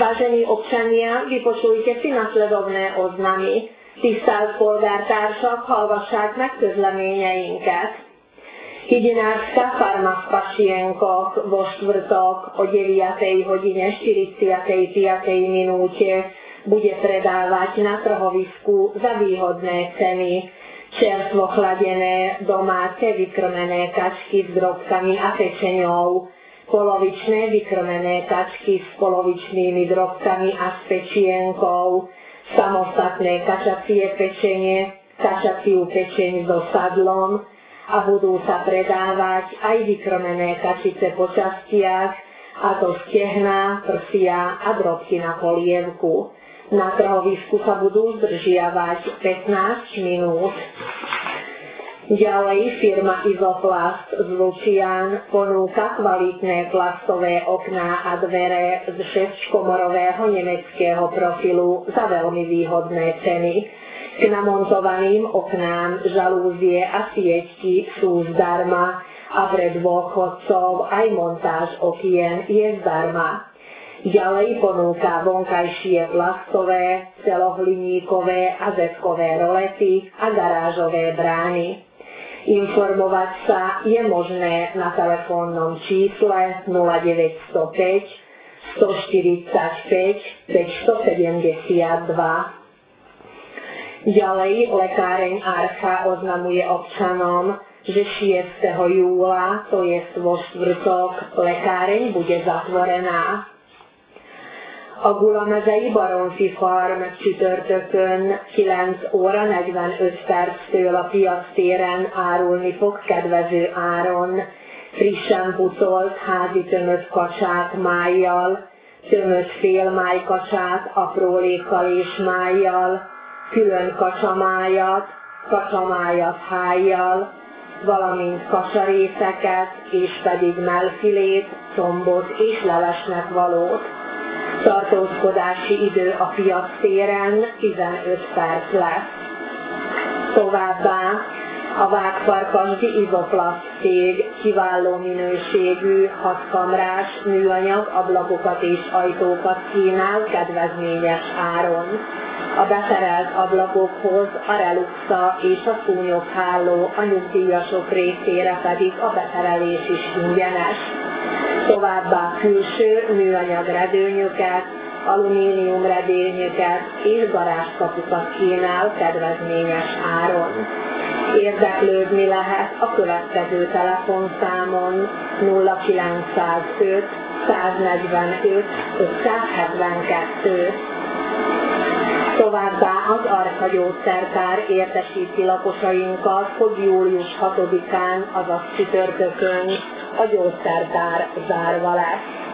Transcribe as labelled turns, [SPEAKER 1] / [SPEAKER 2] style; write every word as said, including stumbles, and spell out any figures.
[SPEAKER 1] Vážení občania, vypočujte si nasledovné oznamy. Tisztelt polgártársak, hallgassák meg közleményeinket. Higgyinárska farmazpasienkoch vo štvrtok o deviatej hodine štyridsiatej piatej minúte bude predávať na trhovisku za výhodné ceny čerstvo chladené domáce vykrmené kačky s drobkami a pečeňou, polovičné vykrmené kačky s polovičnými drobkami a s pečienkou, samostatné kačacie pečenie, kačaciu pečeň so sadlom a budú sa predávať aj vykrmené kačice po častiach, a to stehná, prsia a drobky na polievku. Na trhovisku sa budú zdržiavať pätnásť minút. Ďalej firma Izoplast z Lučian ponúka kvalitné plastové okná a dvere z šesťkomorového nemeckého profilu za veľmi výhodné ceny. K namontovaným oknám žalúzie a siečky sú zdarma a pre dôchodcov aj montáž okien je zdarma. Ďalej ponúka vonkajšie plastové, celohliníkové a zetkové rolety a garážové brány. Informovať sa je možné na telefónnom čísle nula deväť nula päť, sto štyridsaťpäť, päťstosedemdesiatdva. Ďalej lekáreň Archa oznamuje občanom, že šiesteho júla, to je vo štvrtok, lekáreň bude zatvorená. A Gulamezei Baromfi Farm csütörtökön kilenc óra negyvenöt perctől a piactéren árulni fog kedvező áron frissen pucolt házi tömött kacsát májjal, tömött félmájkacsát aprólékkal és májjal, külön kacsamájat, kacsamájat hájjal, valamint kacsarészeket és pedig mellfilét, combot és levesnek valót. Tartózkodási idő a piactéren tizenöt perc lesz. Továbbá a Vágfarkasdi Izoplast cég kiváló minőségű, hatkamrás műanyag ablakokat és ajtókat kínál kedvezményes áron. A beszerelt ablakokhoz a reluxa és a szúnyogháló, a nyugdíjasok részére pedig a beszerelés is ingyenes. Továbbá külső műanyag redőnyöket, alumínium redőnyöket és garázskapukat kínál kedvezményes áron. Érdeklődni lehet a következő telefonszámon nulla kilencszázöt, száznegyvenöt, ötszázhetvenkettő. Továbbá az Archa gyógyszertár értesíti lakosainkat, hogy július hatodikán, azaz csütörtökön a gyógyszertár zárva lesz.